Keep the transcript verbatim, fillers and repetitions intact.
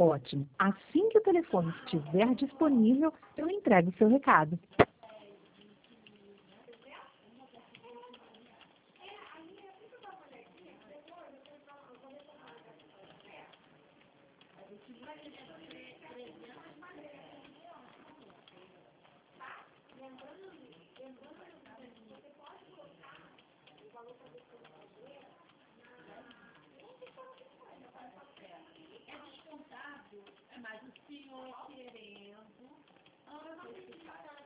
Ótimo. Assim que o telefone estiver disponível, eu entrego o seu recado. Mas o senhor querendo...